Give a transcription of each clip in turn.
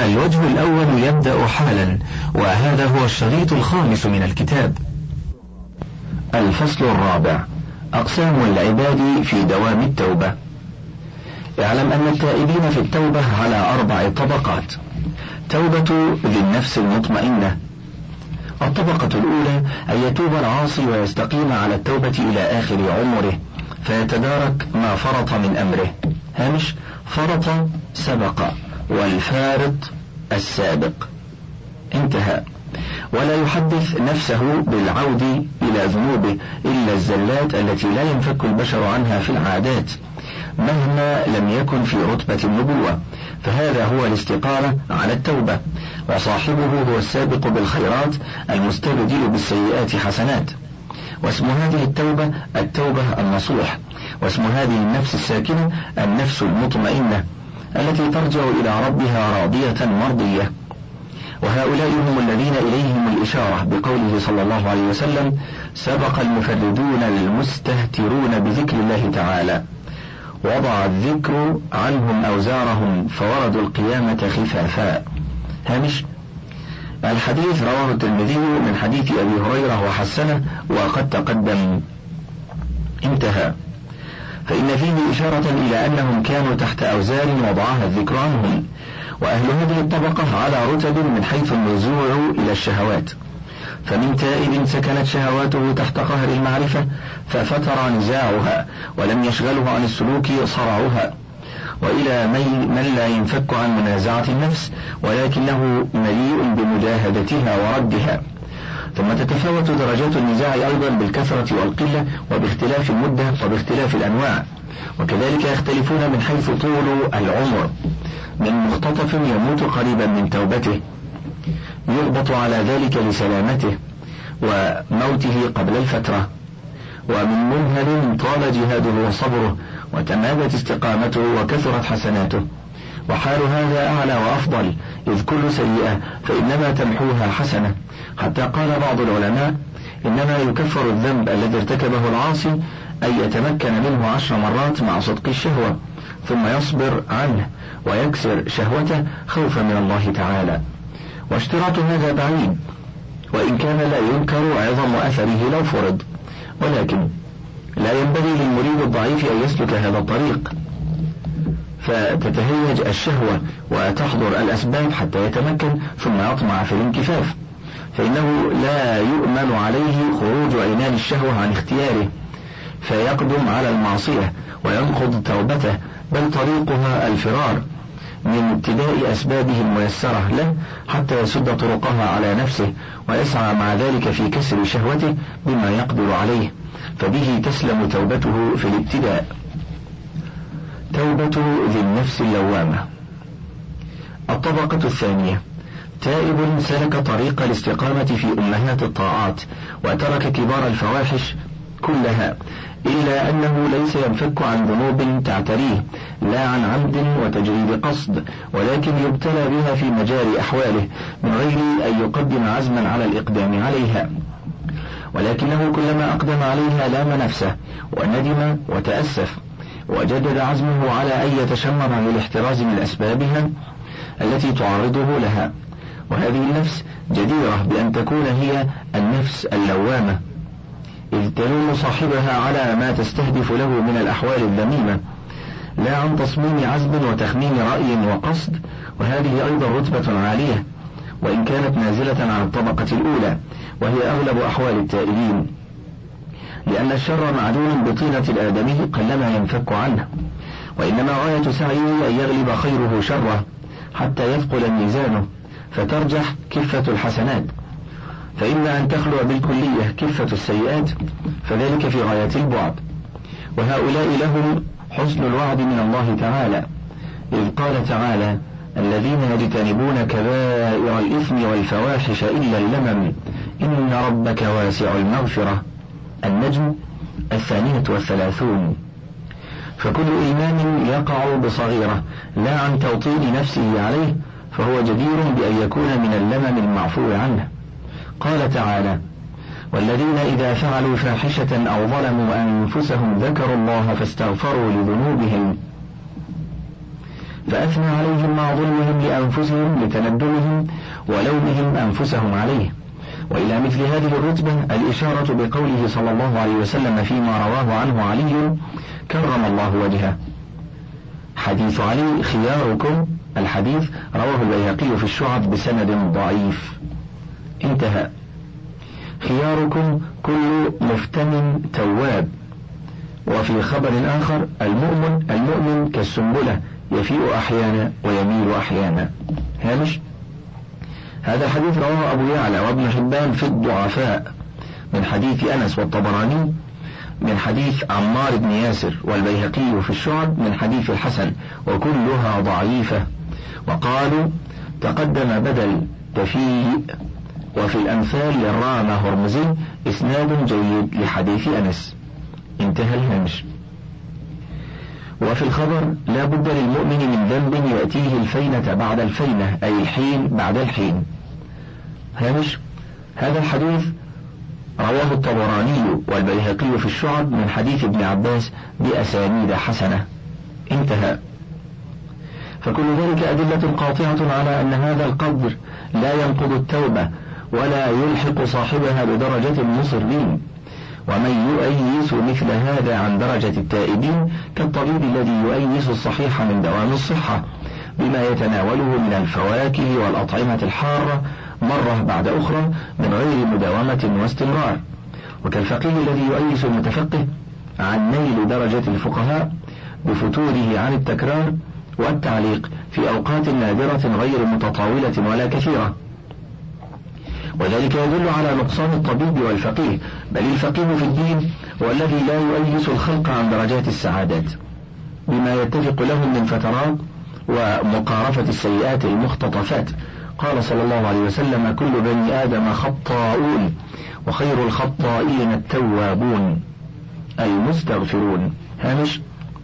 الوجه الأول يبدأ حالا، وهذا هو الشريط الخامس من الكتاب. الفصل الرابع: أقسام العباد في دوام التوبة. اعلم أن التائبين في التوبة على 4 طبقات. توبة ذي النفس المطمئنة. الطبقة الأولى أن يتوب العاصي ويستقيم على التوبة إلى آخر عمره فيتدارك ما فرط من أمره. هامش: فرط سبق، والفارط السابق. انتهى. ولا يحدث نفسه بالعود إلى ذنوبه إلا الزلات التي لا ينفك البشر عنها في العادات مهما لم يكن في رتبة النبوة، فهذا هو الاستقامة على التوبة، وصاحبه هو السابق بالخيرات المستبدل بالسيئات حسنات. واسم هذه التوبة التوبة النصوح، واسم هذه النفس الساكنة النفس المطمئنة التي ترجع إلى ربها راضية مرضية. وهؤلاء هم الذين إليهم الإشارة بقوله صلى الله عليه وسلم: سبق المفردون المستهترون بذكر الله تعالى، وضع الذكر عنهم أوزارهم فوردوا القيامة خفافا. هامش: الحديث رواه الترمذي من حديث أبي هريرة وحسنه وقد تقدم. انتهى. فإن فيه إشارة إلى أنهم كانوا تحت أوزار وضعها الذكر عنهم. وأهل هذه الطبقة على رتب من حيث النزوع إلى الشهوات، فمن تائب سكنت شهواته تحت قهر المعرفة ففتر نزاعها ولم يشغله عن السلوك صرعها، وإلى من لا ينفك عن منازعة النفس ولكنه مليء بمجاهدتها وردها. ثم تتفاوت درجات النزاع أيضا بالكثرة والقلة وباختلاف المدة وباختلاف الأنواع، وكذلك يختلفون من حيث طول العمر، من مختطف يموت قريبا من توبته يغبط على ذلك لسلامته وموته قبل الفترة، ومن منهل طال جهاده وصبره وتمادت استقامته وكثرت حسناته. وحال هذا أعلى وأفضل، إذ كل سيئة فإنما تمحوها حسنة، حتى قال بعض العلماء: إنما يكفر الذنب الذي ارتكبه العاصي أن يتمكن منه 10 مرات مع صدق الشهوة ثم يصبر عنه ويكسر شهوته خوفا من الله تعالى. واشتراط هذا بعيد، وإن كان لا ينكر عظم أثره لو فرض، ولكن لا ينبغي للمريد الضعيف أن يسلك هذا الطريق فتتهيج الشهوة وتحضر الأسباب حتى يتمكن ثم يطمع في الانكفاف، فإنه لا يؤمن عليه خروج عنان الشهوة عن اختياره فيقدم على المعصية وينقض توبته، بل طريقها الفرار من ابتداء أسبابه الميسرة له حتى يسد طرقها على نفسه ويسعى مع ذلك في كسر شهوته بما يقدر عليه، فبه تسلم توبته في الابتداء. توبة ذي النفس اللوامة. الطبقة الثانية: تائب سلك طريق الاستقامة في أمهات الطاعات وترك كبار الفواحش كلها، إلا أنه ليس ينفك عن ذنوب تعتريه لا عن عمد وتجريد قصد، ولكن يبتلى بها في مجاري أحواله من غير أن يقدم عزما على الإقدام عليها، ولكنه كلما أقدم عليها لام نفسه وندم وتأسف وجدد عزمه على أن يتشمر للاحتراز من أسبابها التي تعرضه لها. وهذه النفس جديرة بأن تكون هي النفس اللوامة، إذ تلوم صاحبها على ما تستهدف له من الأحوال الذميمة لا عن تصميم عزم وتخمين رأي وقصد، وهذه أيضا رتبة عالية وإن كانت نازلة عن الطبقة الأولى، وهي أغلب أحوال التائبين، لأن الشر معدوم بطينة الآدمي قلما ينفك عنه، وإنما غاية سعيه أن يغلب خيره شره حتى يثقل ميزانه فترجح كفة الحسنات، فإما أن تخلو بالكلية كفة السيئات فذلك في غاية البعد. وهؤلاء لهم حسن الوعد من الله تعالى، إذ قال تعالى: الذين يجتنبون كبائر الإثم والفواحش إلا اللمم إن ربك واسع المغفرة. النجم 32. فكل إيمان يقع بصغيرة لا عن توطين نفسه عليه فهو جدير بأن يكون من اللمم المعفو عنه. قال تعالى: والذين إذا فعلوا فاحشة أو ظلموا أنفسهم ذكروا الله فاستغفروا لذنوبهم فأثنى عليهم مع ظلمهم لأنفسهم لتندمهم ولومهم أنفسهم عليه. وإلى مثل هذه الرتبة الإشارة بقوله صلى الله عليه وسلم فيما رواه عنه علي كرم الله وجهه: حديث علي خياركم. الحديث رواه البيهقي في الشعب بسند ضعيف. انتهى. خياركم كل مفتن تواب. وفي خبر آخر: المؤمن كالسنبلة يفيء أحيانا ويميل أحيانا. هامش: هذا الحديث رواه أبو يعلى وابن حبان في الضعفاء من حديث أنس، والطبراني من حديث عمار بن ياسر، والبيهقي في الشعب من حديث الحسن، وكلها ضعيفة. وقالوا تقدم بدل تفيء. وفي الأمثال للرام هرمزي إسناد جيد لحديث أنس. انتهى الهامش. وفي الخبر: لا بد للمؤمن من ذنب يأتيه الفينة بعد الفينة، أي الحين بعد الحين. هامش: هذا الحديث رواه الطبراني والبيهقي في الشعب من حديث ابن عباس بأسانيد حسنة. انتهى. فكل ذلك أدلة قاطعة على أن هذا القدر لا ينقض التوبة ولا يلحق صاحبها بدرجة المصرين. ومن يؤيس مثل هذا عن درجة التائبين كالطبيب الذي يؤيس الصحيح من دوام الصحة بما يتناوله من الفواكه والأطعمة الحارة مرة بعد أخرى من غير مداومة واستمرار، وكالفقيه الذي يؤيس المتفقه عن نيل درجة الفقهاء بفتوره عن التكرار والتعليق في أوقات نادرة غير متطاولة ولا كثيرة. وذلك يدل على نقصان الطبيب والفقيه، بل الفقيه في الدين هو الذي لا يؤيس الخلق عن درجات السعادات بما يتفق لهم من فترات ومقارفة السيئات المختطفات. قال صلى الله عليه وسلم: كل بني آدم خطاؤون وخير الخطائين التوابون المستغفرون. هامش: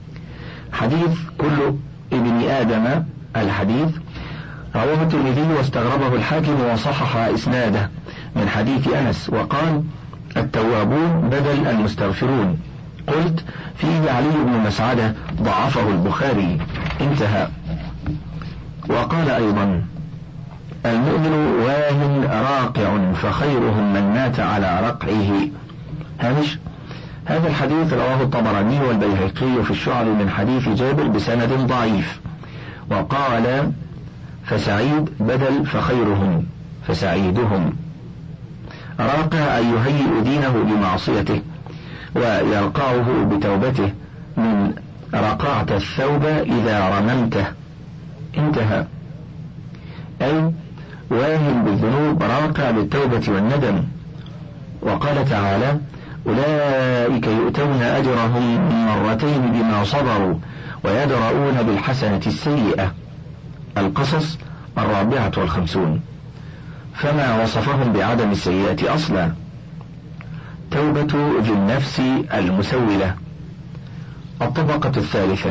حديث كل ابن آدم الحديث رواه الترمذي واستغربه الحاكم وصحح إسناده من حديث أنس، وقال: التوابون بدل المستغفرون. قلت: فيه علي بن مسعدة ضعفه البخاري. انتهى. وقال أيضا: المؤمن واه راقع فخيرهم من مات على رقعه. هامش: هذا الحديث رواه الطبراني والبيهقي في الشعب من حديث جابر بسند ضعيف. وقال: فسعيد بدل فخيرهم فسعيدهم. راقع أي يهيئ دينه بمعصيته ويرقعه بتوبته، من رقعت الثوب إذا رممته. انتهى. أي واهن بالذنوب راقع بالتوبة والندم. وقال تعالى: أولئك يؤتون أجرهم مرتين بما صبروا ويدرؤون بالحسنة السيئة. القصص 54. فما وصفهم بعدم السيئة أصلا. توبة ذي النفس المسولة. الطبقة الثالثة: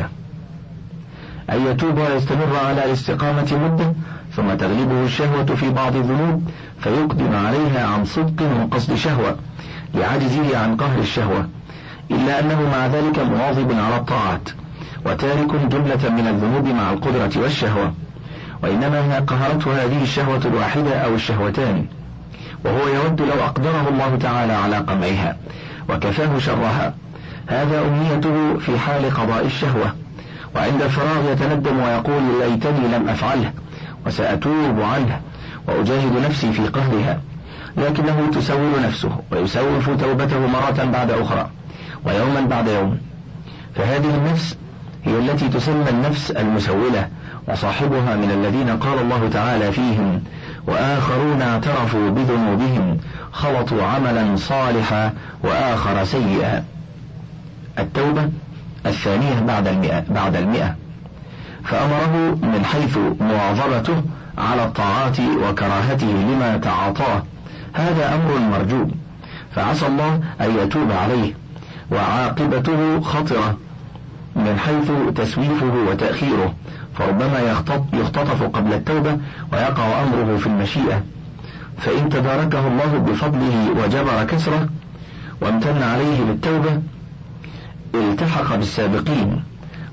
أن يتوب ويستمر على الاستقامة مدة ثم تغلبه الشهوة في بعض الذنوب فيقدم عليها عن صدق وقصد شهوة لعجزه عن قهر الشهوة، إلا أنه مع ذلك مواظب على الطاعات وتارك جملة من الذنوب مع القدرة والشهوة، وإنما قهرته هذه الشهوة الواحدة أو الشهوتان، وهو يود لو أقدره الله تعالى على قمعها وكفاه شرها. هذا أمنيته في حال قضاء الشهوة، وعند الفراغ يتندم ويقول: ليتني لم أفعله وسأتوب عنه وأجاهد نفسي في قهرها. لكنه تسول نفسه ويسوف توبته مرة بعد أخرى ويوما بعد يوم. فهذه النفس هي التي تسمى النفس المسولة، وصاحبها من الذين قال الله تعالى فيهم: وآخرون اعترفوا بذنوبهم خلطوا عملا صالحا وآخر سيئا. التوبة الثانية بعد المئة. فأمره من حيث مواظبته على الطاعات وكراهته لما تعاطاه، هذا أمر مرجو، فعسى الله أن يتوب عليه. وعاقبته خطرة من حيث تسويفه وتأخيره، فربما يختطف قبل التوبة ويقع أمره في المشيئة، فإن تداركه الله بفضله وجبر كسره وامتن عليه بالتوبة التحق بالسابقين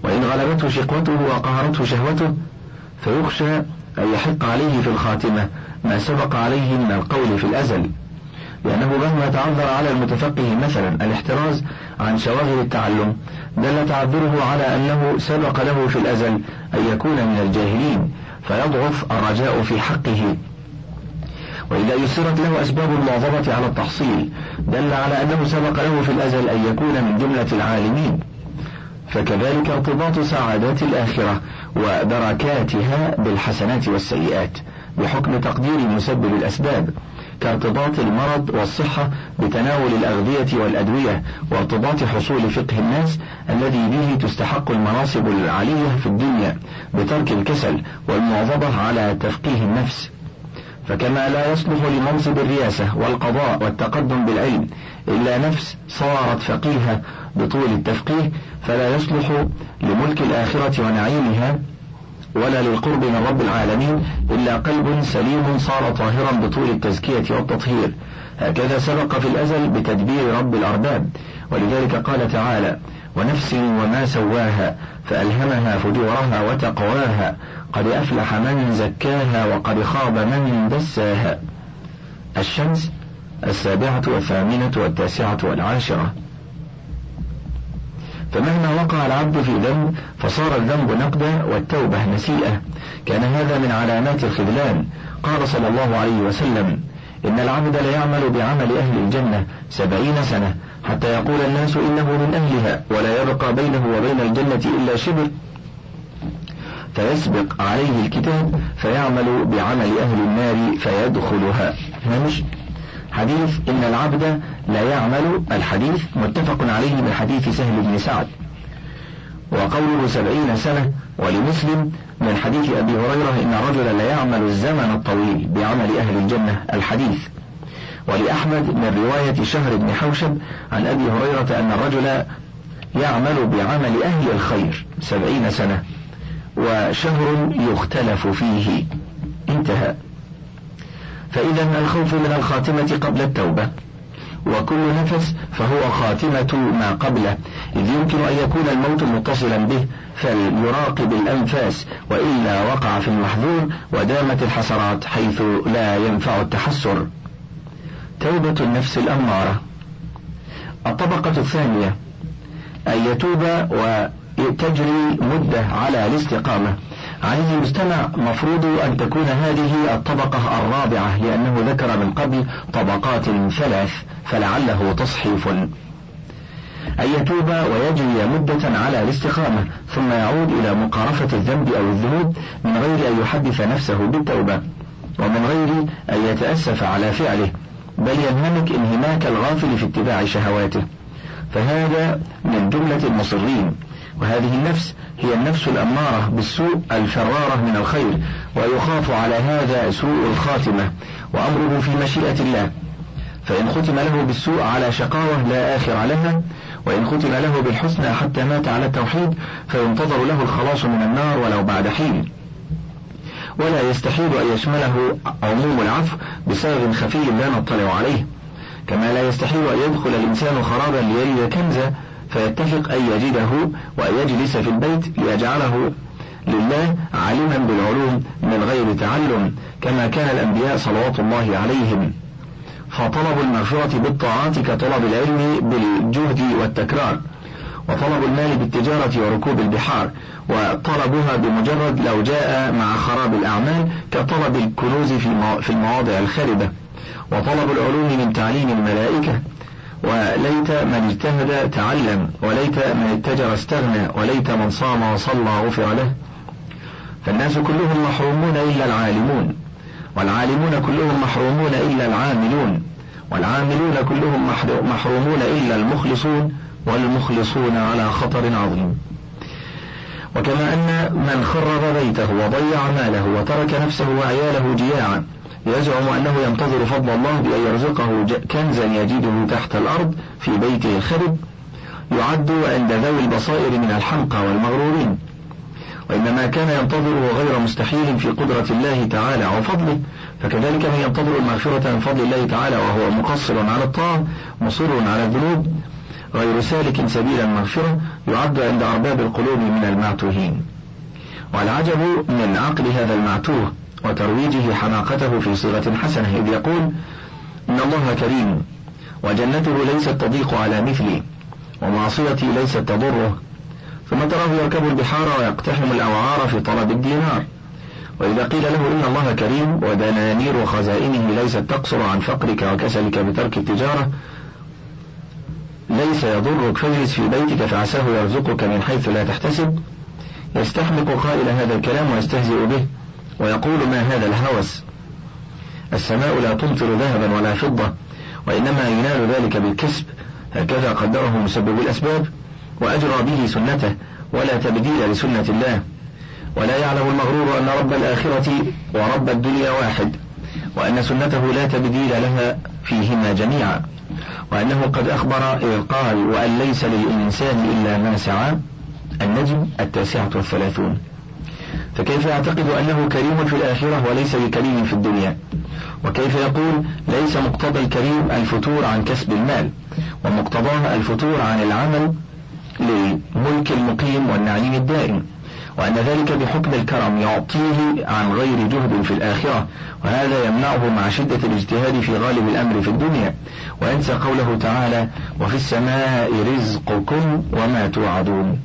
وإن غلبته شقوته وقهرته شهوته فيخشى أن يحق عليه في الخاتمة ما سبق عليه من القول في الأزل، لأنه مهما تعذر على المتفقه مثلا الاحتراز عن شواغل التعلم دل تعذره على أنه سبق له في الأزل أن يكون من الجاهلين فيضعف الرجاء في حقه. وإذا يسرت له أسباب المواظبة على التحصيل دل على أنه سبق له في الأزل أن يكون من جملة العالمين. فكذلك ارتباط سعادات الآخرة ودركاتها بالحسنات والسيئات بحكم تقدير مسبب الأسباب، كارتباط المرض والصحة بتناول الأغذية والأدوية، وارتباط حصول فقه الناس الذي به تستحق المناصب العالية في الدنيا بترك الكسل والمواظبة على تفقيه النفس. فكما لا يصلح لمنصب الرياسة والقضاء والتقدم بالعلم إلا نفس صارت فقيهة بطول التفقيه، فلا يصلح لملك الآخرة ونعيمها ولا للقرب من رب العالمين إلا قلب سليم صار طاهرا بطول التزكية والتطهير. هكذا سبق في الأزل بتدبير رب الأرباب، ولذلك قال تعالى: ونفس وما سواها فألهمها فجورها وتقواها قد أفلح من زكاها وقد خاب من دساها. الشمس 7 و8 و9 و10. فمهما وقع العبد في ذنب فصار الذنب نقدا والتوبة نسيئة، كان هذا من علامات الخذلان. قال صلى الله عليه وسلم: إن العبد ليعمل بعمل أهل الجنة 70 سنة حتى يقول الناس إنه من أهلها، ولا يبقى بينه وبين الجنة إلا شبر، فيسبق عليه الكتاب فيعمل بعمل أهل النار فيدخلها. هامش حديث إن العبد لا يعمل، الحديث متفق عليه من حديث سهل بن سعد، وقوله 70 سنة ولمسلم من حديث أبي هريرة إن الرجل لا يعمل الزمن الطويل بعمل أهل الجنة الحديث، ولأحمد من رواية شهر بن حوشب عن أبي هريرة أن الرجل يعمل بعمل أهل الخير 70 سنة وشهر يختلف فيه. انتهى. فإذا الخوف من الخاتمة قبل التوبة، وكل نفس فهو خاتمة ما قبله، إذ يمكن أن يكون الموت متصلا به فليراقب الأنفاس، وإلا وقع في المحذور ودامت الحسرات حيث لا ينفع التحسر. توبة النفس الأمارة. الطبقة الثانية أن يتوب وتجري مدة على الاستقامة. عزيزي المستمع، مفروض أن تكون هذه الطبقة الرابعة، لأنه ذكر من قبل طبقات 3 فلعله تصحيف. أن يتوب ويجري مدة على الاستقامة ثم يعود إلى مقارفة الذنب أو الذنوب من غير أن يحدث نفسه بالتوبة، ومن غير أن يتأسف على فعله، بل ينهمك انهماك الغافل في اتباع شهواته، فهذا من جملة المصرين. وهذه النفس هي النفس الأمارة بالسوء الفرارة من الخير، ويخاف على هذا سوء الخاتمة، وأمره في مشيئة الله، فإن ختم له بالسوء على شقاوة لا آخر لها، وإن ختم له بالحسنى حتى مات على التوحيد فينتظر له الخلاص من النار ولو بعد حين. ولا يستحيل أن يشمله عموم العفو بسبب خفي لا نطلع عليه، كما لا يستحيل أن يدخل الإنسان خرابا ليجد كنزا فيتفق أن يجده وأن يجلس في البيت ليجعله لله عالما بالعلوم من غير تعلم، كما كان الأنبياء صلوات الله عليهم. فطلب المغفرة بالطاعات كطلب العلم بالجهد والتكرار، وطلب المال بالتجارة وركوب البحار، وطلبها بمجرد لو جاء مع خراب الأعمال كطلب الكنوز في المواضع الخاربة، وطلب العلوم من تعليم الملائكة. وليت من اجتهد تعلم، وليت من اتجر استغنى، وليت من صام وصلى غفر له. فالناس كلهم محرومون إلا العالمون، والعالمون كلهم محرومون إلا العاملون، والعاملون كلهم محرومون إلا المخلصون، والمخلصون على خطر عظيم. وكما أن من خرب بيته وضيع ماله وترك نفسه وعياله جياعا يزعم أنه ينتظر فضل الله بأن يرزقه كنزا يجده تحت الأرض في بيته الخرب، يعد عند ذوي البصائر من الحمقى والمغرورين، وإنما كان ينتظره غير مستحيل في قدرة الله تعالى وفضله. فكذلك من ينتظر المغفرة من فضل الله تعالى وهو مقصر على الطاعة مصر على الذنوب، غير سالك سبيل المغفرة يعد عند أرباب القلوب من المعتوهين. والعجب من عقل هذا المعتوه وترويجه حماقته في صيغة حسنة، إذ يقول إن الله كريم وجنته ليست تضيق على مثلي ومعصيتي ليست تضره، ثم تراه يركب البحار ويقتحم الأوعار في طلب الدينار. وإذا قيل له إن الله كريم ودنانير خزائنه ليست تقصر عن فقرك وكسلك بترك التجارة ليس يضرك فاجلس في بيتك فعساه يرزقك من حيث لا تحتسب، يستحمق قائل هذا الكلام ويستهزئ به ويقول ما هذا الهوس، السماء لا تمطر ذهبا ولا فضة وإنما ينال ذلك بالكسب، هكذا قدره مسبب الأسباب وأجرى به سنته ولا تبديل لسنة الله. ولا يعلم المغرور أن رب الآخرة ورب الدنيا واحد، وأن سنته لا تبديل لها فيهما جميعا، وأنه قد أخبر إذ قال وأن ليس للإنسان إلا ما سعى، النجم 39. فكيف يعتقد أنه كريم في الآخرة وليس بكريم في الدنيا؟ وكيف يقول ليس مقتضى الكريم الفتور عن كسب المال، ومقتضاه الفتور عن العمل للملك المقيم والنعيم الدائم، وأن ذلك بحكم الكرم يعطيه عن غير جهد في الآخرة، وهذا يمنعه مع شدة الاجتهاد في غالب الأمر في الدنيا، وينسى قوله تعالى وفي السماء رزقكم وما توعدون.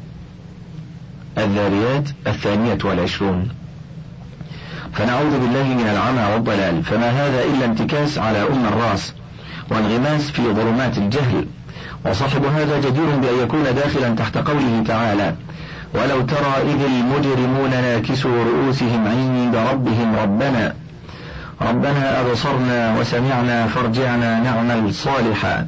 الذاريات 22. فنعوذ بالله من العمى والضلال، فما هذا إلا انتكاس على الراس وانغماس في ظلمات الجهل، وصاحب هذا جدير بأن يكون داخلا تحت قوله تعالى ولو ترى إذ المجرمون ناكسوا رؤوسهم عند ربهم ربنا أبصرنا وسمعنا فارجعنا نعمل صالحا.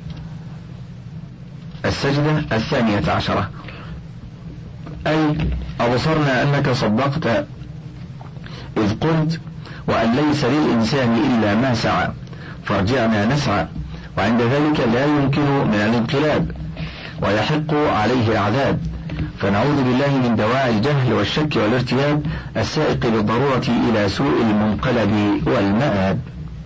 السجدة 12. أي أبصرنا أنك صدقت إذ قلت وأن ليس للإنسان إلا ما سعى، فارجعنا نسعى، وعند ذلك لا يمكن من الانقلاب ويحق عليه العذاب. فنعوذ بالله من دواعي الجهل والشك والارتياب السائق بالضرورة إلى سوء المنقلب والمآب.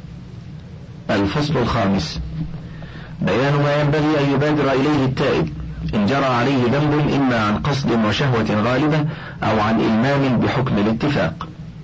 الفصل 5. بيان ما ينبغي أن يبادر إليه التائب إن جرى عليه ذنب إما عن قصد وشهوة غالبة أو عن إلمام بحكم الاتفاق.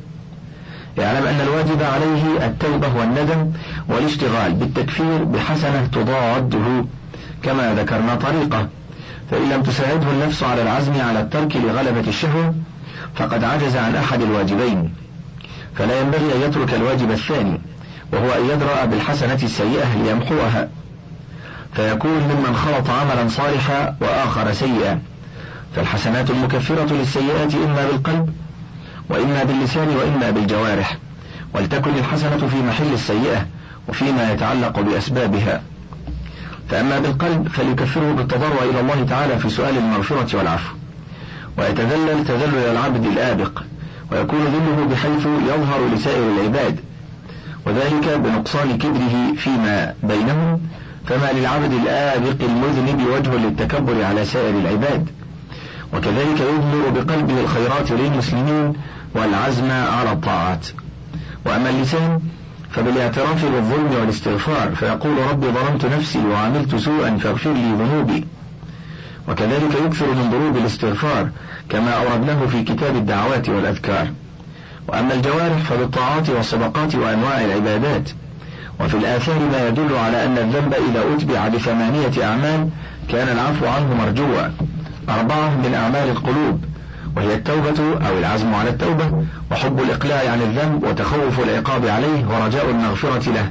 يعلم أن الواجب عليه التوبة والندم والاشتغال بالتكفير بحسنة تضاده كما ذكرنا طريقة، فإن لم تساعده النفس على العزم على الترك لغلبة الشهوة فقد عجز عن أحد الواجبين، فلا ينبغي أن يترك الواجب الثاني وهو أن يدرأ بالحسنة السيئة ليمحوها، فيكون ممن خلط عملا صالحا وآخر سيئا. فالحسنات المكفرة للسيئات إما بالقلب وإما باللسان وإما بالجوارح، ولتكن الحسنة في محل السيئة وفيما يتعلق بأسبابها. فأما بالقلب فليكفره بالتضرع إلى الله تعالى في سؤال المغفرة والعفو، ويتذلل تذلل العبد الآبق، ويكون ذله بحيث يظهر لسائر العباد، وذلك بنقصان كبره فيما بينهم، فما للعبد الآبق المذنب وجه للتكبر على سائر العباد. وكذلك يظهر بقلبه الخيرات للمسلمين والعزم على الطاعات. وأما اللسان فبالاعتراف بالظلم والاستغفار، فيقول رب ظلمت نفسي وعملت سوءا فاغفر لي ذنوبي. وكذلك يكثر من ضروب الاستغفار كما أوردناه في كتاب الدعوات والأذكار. وأما الجوارح فبالطاعات والصدقات وأنواع العبادات. وفي الآثار ما يدل على أن الذنب إذا أتبع ب8 أعمال كان العفو عنه مرجوا. 4 من أعمال القلوب، وهي التوبة أو العزم على التوبة، وحب الإقلاع عن الذنب وتخوف العقاب عليه ورجاء المغفرة له.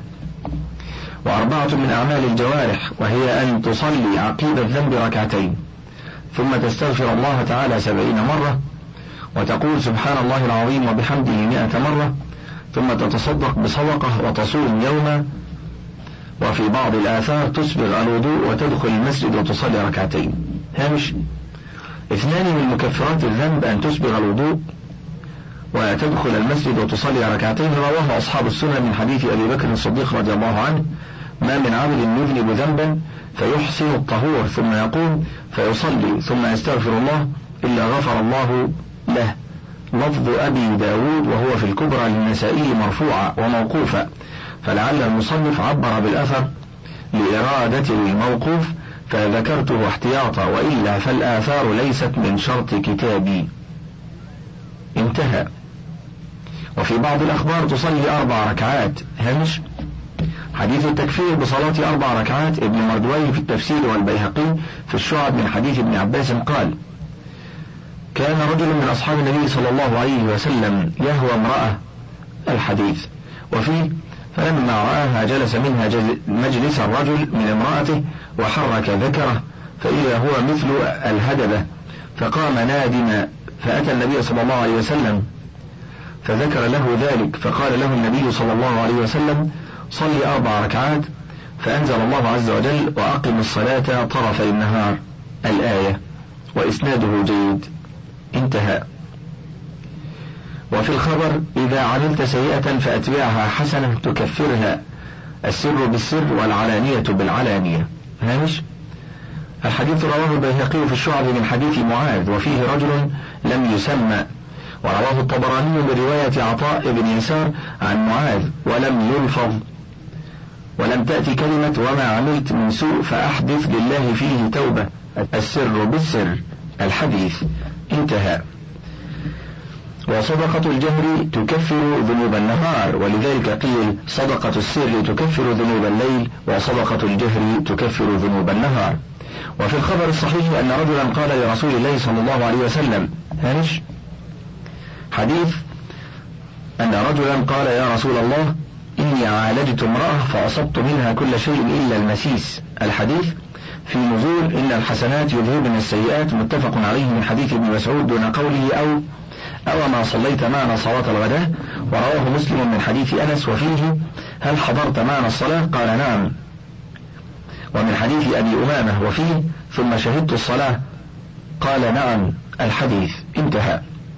4 من أعمال الجوارح، وهي أن تصلي عقيب الذنب 2 ثم تستغفر الله تعالى 70 مرة، وتقول سبحان الله العظيم وبحمده 100 مرة، ثم تتصدق بصدقة وتصوم يوما. وفي بعض الآثار تسبغ الوضوء وتدخل المسجد وتصلي 2. هامش 2 من مكفرات الذنب أن تسبغ الوضوء وتدخل المسجد وتصلي 2. رواه أصحاب السنة من حديث أبي بكر الصديق رضي الله عنه: ما من عبد يذنب ذنبا فيحسن الطهور ثم يقوم فيصلي ثم يستغفر الله إلا غفر الله له. لفظ أبي داود، وهو في الكبرى للنسائي مرفوعة وموقوفة، فلعل المصنف عبر بالأثر لإرادة الموقوف، فذكرته احتياطا، وإلا فالآثار ليست من شرط كتابي. انتهى. وفي بعض الأخبار تصلي 4 ركعات. هامش: حديث التكفير بصلاة 4 ركعات ابن مردويه في التفسير والبيهقي في الشعب من حديث ابن عباس قال: كان رجل من أصحاب النبي صلى الله عليه وسلم يهوى امرأة. الحديث. وفيه: فلما رآها جلس منها مجلس الرجل من امرأته وحرك ذكره فإذا هو مثل الهدبة، فقام نادما، فأتى النبي صلى الله عليه وسلم فذكر له ذلك، فقال له النبي صلى الله عليه وسلم: صل 4 ركعات. فأنزل الله عز وجل: وأقم الصلاة طرفي النهار، الآية، وإسناده جيد. انتهى. وفي الخبر: إذا عملت سيئة فأتبعها حسنة تكفرها، السر بالسر والعلانية بالعلانية. هامش: الحديث رواه البيهقي في الشعب من حديث معاذ، وفيه رجل لم يسمى، ورواه الطبراني برواية عطاء بن يسار عن معاذ ولم يلفظ، ولم تأتي كلمة وما عملت من سوء فأحدث لله فيه توبة، السر بالسر، الحديث. انتهى. وصدقة الجهر تكفر ذنوب النهار، ولذلك قيل: صدقة السر تكفر ذنوب الليل، وصدقة الجهر تكفر ذنوب النهار. وفي الخبر الصحيح أن رجلا قال لرسول الله صلى الله عليه وسلم: هامش: حديث أن رجلا قال: يا رسول الله، إني عالجت امرأة فأصبت منها كل شيء إلا المسيس. الحديث في نزول إن الحسنات يذهبن السيئات، متفق عليه من حديث ابن مسعود دون قوله أو ما صليت معنا صلاة الغداء، ورواه مسلم من حديث أنس وفيه: هل حضرت معنا الصلاة؟ قال: نعم. ومن حديث أبي أمامة وفيه: ثم شهدت الصلاة؟ قال: نعم. الحديث. انتهى.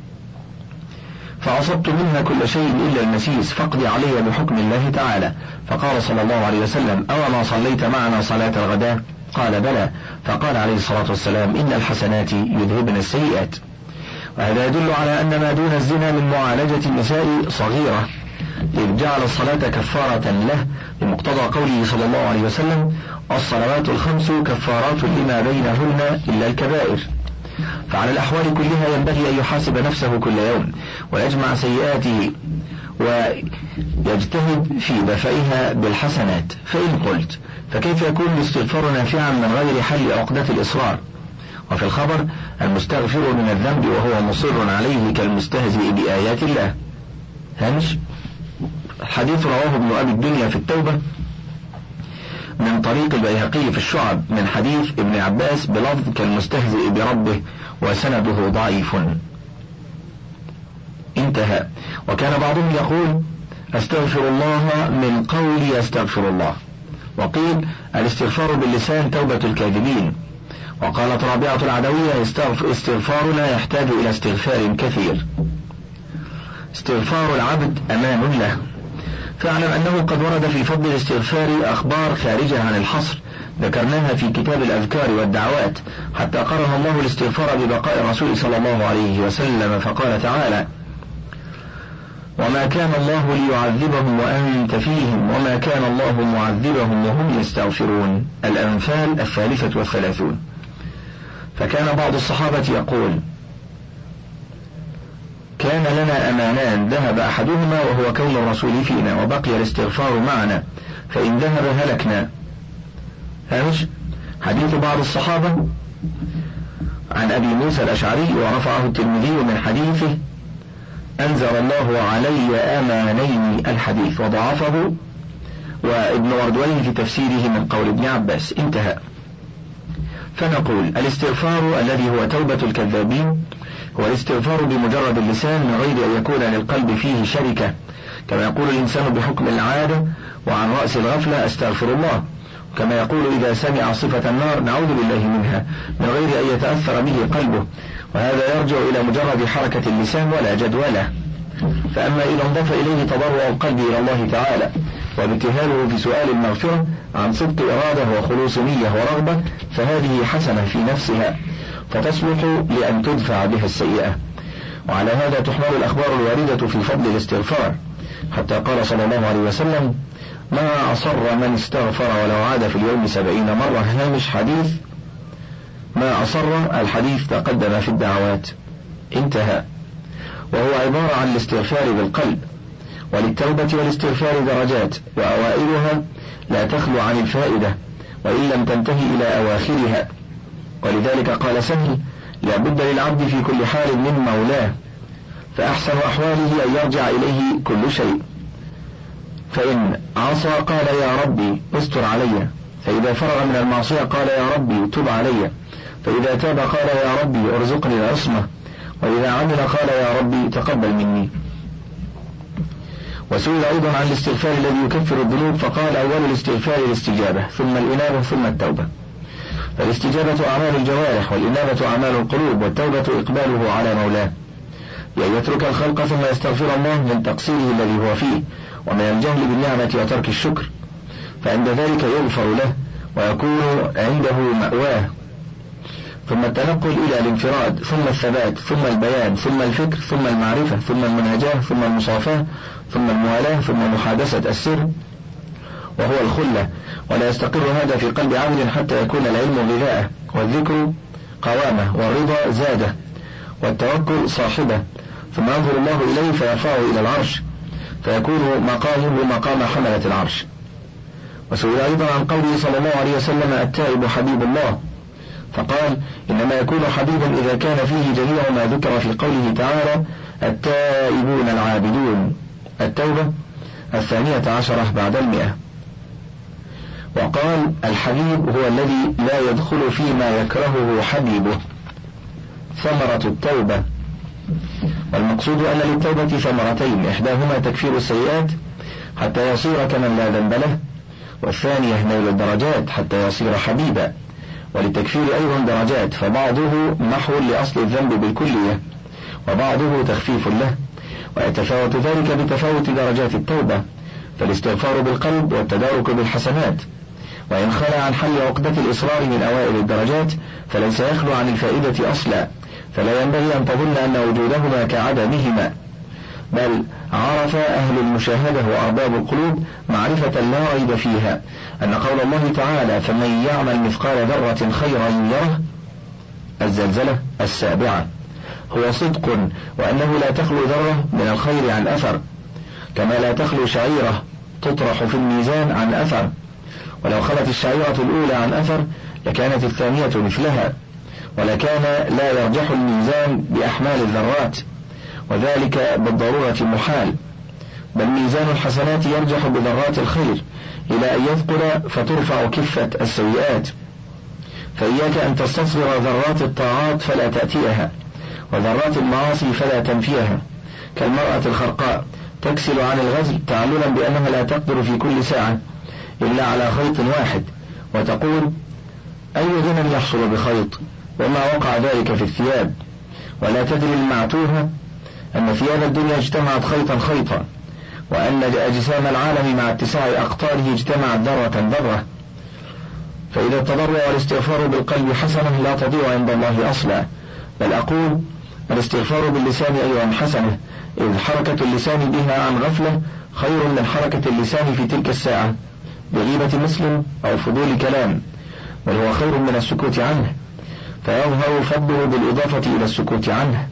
فأصبت منها كل شيء إلا المسيس، فاقض علي بحكم الله تعالى. فقال صلى الله عليه وسلم: أو ما صليت معنا صلاة الغداء؟ قال: بلى. فقال عليه الصلاة والسلام: إن الحسنات يذهبن السيئات. وهذا يدل على أن ما دون الزنا من معالجة النساء صغيرة، إذ جعل الصلاة كفارة له، بمقتضى قوله صلى الله عليه وسلم: الصلوات الخمس كفارات لما بينهن إلا الكبائر. فعلى الأحوال كلها ينبغي أن يحاسب نفسه كل يوم ويجمع سيئاته ويجتهد في دفعها بالحسنات. فإن قلت: فكيف يكون الاستغفار نافعا من غير حل عقدة الإصرار؟ وفي الخبر: المستغفر من الذنب وهو مصر عليه كالمستهزئ بآيات الله. هامش: الحديث رواه ابن أبي الدنيا في التوبة من طريق البيهقي في الشعب من حديث ابن عباس بلفظ كالمستهزئ بربه، وسنده ضعيف. انتهى. وكان بعضهم يقول: استغفر الله من قول استغفر الله. وقيل: الاستغفار باللسان توبة الكاذبين. وقالت رابعة العدوية: استغفارنا يحتاج إلى استغفار كثير. استغفار العبد أمان له. فاعلم أنه قد ورد في فضل الاستغفار أخبار خارجة عن الحصر ذكرناها في كتاب الأذكار والدعوات، حتى قرن الله الاستغفار ببقاء الرسول صلى الله عليه وسلم، فقال تعالى: وما كان الله ليعذبهم وأنت فيهم وما كان الله معذبهم وهم يستغفرون. الأنفال 33. فكان بعض الصحابة يقول: كان لنا أمانان، ذهب أحدهما وهو كون الرسول فينا، وبقي الاستغفار معنا، فإن ذهب هلكنا. هامش: حديث بعض الصحابة عن أبي موسى الأشعري، ورفعه الترمذي من حديثه: أنزل الله علي أمانين. الحديث، وضعفه وابن مردويه في تفسيره من قول ابن عباس. انتهى. فنقول: الاستغفار الذي هو توبة الكذابين هو الاستغفار بمجرد اللسان من غير أن يكون للقلب فيه شركة، كما يقول الإنسان بحكم العادة وعن رأس الغفلة: أستغفر الله. كما يقول إذا سمع صفة النار: نعوذ بالله منها، من غير أن يتأثر به قلبه، وهذا يرجع إلى مجرد حركة اللسان ولا جدوله. فأما إذا انضاف إليه تضرع القلب إلى الله تعالى وابتهاله في سؤال المغفرة عن صدق إرادة وخلوص نية ورغبة، فهذه حسنة في نفسها فتصلح لأن تدفع بها السيئة. وعلى هذا تحمل الأخبار الواردة في فضل الاستغفار، حتى قال صلى الله عليه وسلم: ما أصر من استغفر ولو عاد في اليوم 70 مرة. هامش: حديث ما أصر الحديث تقدم في الدعوات. انتهى. وهو عبارة عن الاستغفار بالقلب. وللتوبة والاستغفار درجات، وأوائلها لا تخلو عن الفائدة وإن لم تنتهي إلى أواخرها. ولذلك قال سهل: لا بد للعبد في كل حال من مولاه، فأحسن أحواله أن يرجع إليه كل شيء. فإن عصى قال يا ربي استر علي، فإذا فرغ من المعصية قال يا ربي تب علي، فإذا تاب قال يا ربي ارزقني العصمة، وإذا عمل قال يا ربي تقبل مني. وسئل أيضا عن الاستغفار الذي يكفر الذنوب، فقال: أول الاستغفار الاستجابة، ثم الإنابة، ثم التوبة. فالاستجابة أعمال الجوارح، والإنابة أعمال القلوب، والتوبة إقباله على مولاه، بأن يترك الخلق ثم يستغفر الله من تقصيره الذي هو فيه، ومن الجهل بالنعمة وترك الشكر، فعند ذلك يغفر له ويكون عنده مأواه. ثم التنقل إلى الانفراد، ثم الثبات، ثم البيان، ثم الفكر، ثم المعرفة، ثم المناجاة، ثم المصافاة، ثم الموالاة، ثم محادثة السر وهو الخلة. ولا يستقر هذا في قلب عبد حتى يكون العلم غذاءه، والذكر قوامه، والرضا زاده، والتوكل صاحبه، ثم ينظر الله إليه فيرفعه إلى العرش، فيكون مقامه مقام حملة العرش. وسئل أيضا عن قوله صلى الله عليه وسلم: التائب حبيب الله، فقال: إنما يكون حبيبا إذا كان فيه جميع ما ذكر في قوله تعالى: التائبون العابدون. التوبة 12 بعد 100. وقال: الحبيب هو الذي لا يدخل فيما يكرهه حبيبه، ثمرة التوبة. والمقصود أن للتوبة ثمرتين: إحداهما تكفير السيئات حتى يصير كمن لا ذنب له، والثانية نيل الدرجات حتى يصير حبيبا. وللتكفير أيضا درجات، فبعضه محو لأصل الذنب بالكلية، وبعضه تخفيف له، ويتفاوت ذلك بتفاوت درجات التوبة. فالاستغفار بالقلب والتدارك بالحسنات، وإن خلى عن حل عقدة الإصرار من أوائل الدرجات فليس يخلو عن الفائدة أصلا، فلا ينبغي أن تظن أن وجودهما كعدمهما، بل عرف أهل المشاهدة وأرباب القلوب معرفة لا ريب فيها أن قول الله تعالى: فمن يعمل مثقال ذرة خيرا يره، الزلزلة 7، هو صدق، وأنه لا تخلو ذرة من الخير عن أثر، كما لا تخلو شعيرة تطرح في الميزان عن أثر، ولو خلت الشعيرة الأولى عن أثر لكانت الثانية مثلها، ولكان لا يرجح الميزان بأحمال الذرات، وذلك بالضرورة محال، بل ميزان الحسنات يرجح بذرات الخير إلى أن يثقل فترفع كفة السيئات. فإياك أن تستصغر ذرات الطاعات فلا تأتيها، وذرات المعاصي فلا تنفيها، كالمرأة الخرقاء تكسل عن الغزل تعللا بأنها لا تقدر في كل ساعة إلا على خيط واحد، وتقول: أي غنى يحصل بخيط، وما وقع ذلك في الثياب، ولا تدري المعتوهة أن ثياب الدنيا اجتمعت خيطا خيطا، وأن أجسام العالم مع اتساع أقطاره اجتمعت ذرة ذرة. فإذا التضرع والاستغفار بالقلب حسنة لا تضيع عند الله أصلا، بل أقول: الاستغفار باللسان أيضا حسنة، إذ حركة اللسان بها عن غفلة خير من حركة اللسان في تلك الساعة بغيبة مسلم أو فضول كلام، بل هو خير من السكوت عنه، فيظهر فضله بالإضافة إلى السكوت عنه.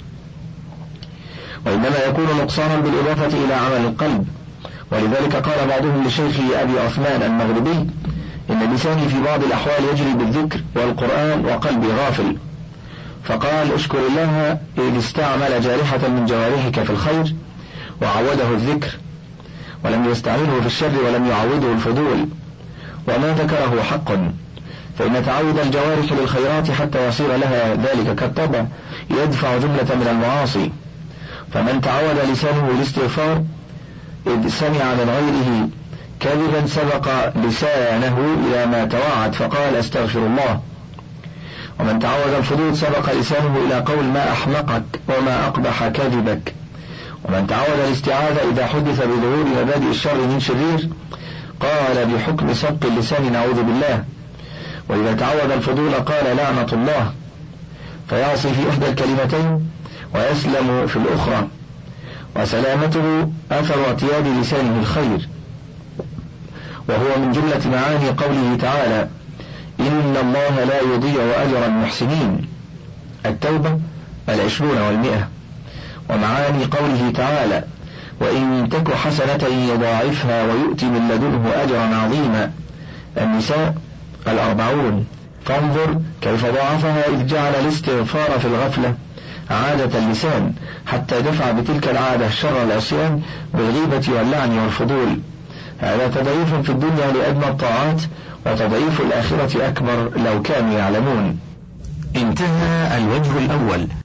وإنما يكون نقصانا بالإضافة إلى عمل القلب. ولذلك قال بعضهم لشيخه أبي عثمان المغربي: إن لساني في بعض الأحوال يجري بالذكر والقرآن وقلبي غافل. فقال: اشكر الله إذ استعمل جارحة من جوارحك في الخير وعوده الذكر، ولم يستعمله في الشر ولم يعوده الفضول، وما ذكره حق، فإن تعود الجوارح للخيرات حتى يصير لها ذلك كالطبع يدفع جملة من المعاصي. فمن تعود لسانه الاستغفار إذ سمع من غيره كذبا سبق لسانه إلى ما توعد فقال: استغفر الله. ومن تعود الفضول سبق لسانه إلى قول: ما أحمقك وما أقبح كذبك. ومن تعود الاستعاذة إذا حدث بظهور مبادئ الشر من شرير قال: بحكم سبق اللسان نعوذ بالله. وإذا تعود الفضول قال: لعنة الله، فيعصي في إحدى الكلمتين ويسلم في الأخرى، وسلامته أثر اعتياد لسانه الخير، وهو من جملة معاني قوله تعالى: إن الله لا يضيع أجر المحسنين. التوبة 20 و100. ومعاني قوله تعالى: وإن تك حسنة يضاعفها ويؤتي من لدنه أجرا عظيما. النساء 40. فانظر كيف ضاعفها إذ جعل الاستغفار في الغفلة عادة اللسان حتى دفع بتلك العادة شر العصيان بالغيبة واللعن والفضول. هذا تضعيف في الدنيا لأدنى الطاعات، وتضعيف الآخرة أكبر لو كانوا يعلمون. انتهى الوجه الأول.